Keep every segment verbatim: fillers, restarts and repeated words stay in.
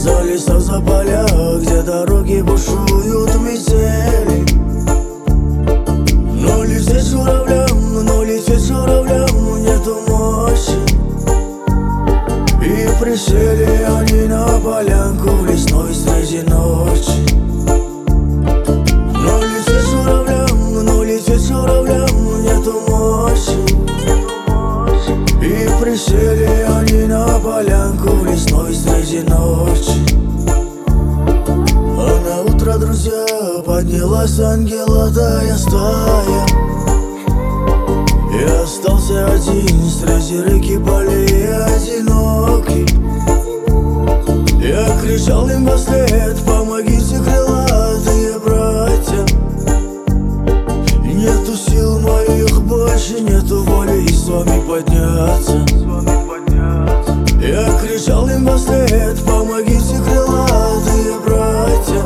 За леса, за поля, где дороги бушуют метели. Но лететь журавлям, но лететь журавлям нету мощи. И присели они на полянку в лесной среди ночи. Но лететь журавлям, но лететь журавлям нету мощи. И присели они на полянку в лесной среди ночи. А на утро, друзья, поднялась ангелатая стая. И остался один среди реки полей одинокий. Я кричал им вслед: помогите, крылатые братья. Нету сил моих больше, нету воли и с вами подняться. Я кричал им вслед: помогите, крылатые братья.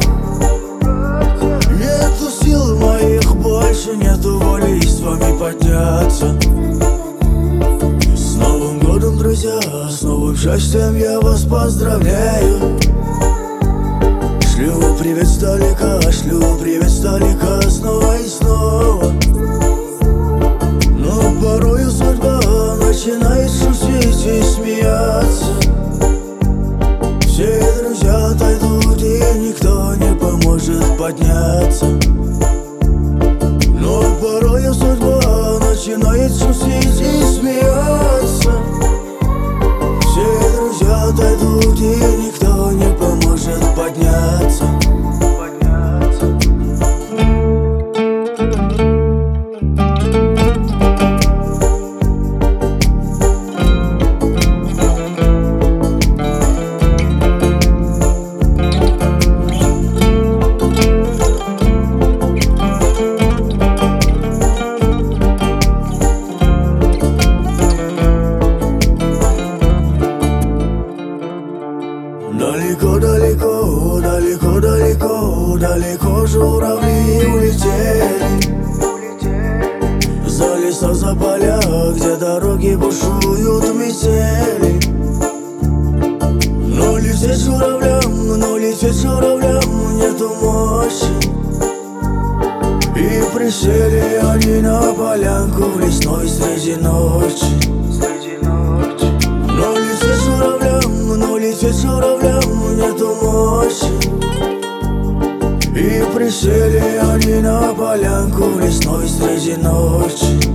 Нету сил моих больше, нету воли и с вами подняться. С Новым годом, друзья, с новым счастьем я вас поздравляю. Шлю привет сдалека, шлю привет сдалека снова и снова. Но порою судьба начинает шутить и смеяться. Все друзья отойдут, и никто не поможет подняться. Но порою судьба начинает шутить и смеяться. Все друзья отойдут, и никто не поможет подняться. Далеко, далеко, далеко, далеко, далеко журавли улетели. За леса, за поля, где дороги бушуют метели. Но лететь журавлям, но лететь журавлям нету мощи. И присели они на полянку в лесной среди ночи. Но лететь журавлям, но лететь журавлям нету мощи. И присели они на полянку в лесной среди ночи.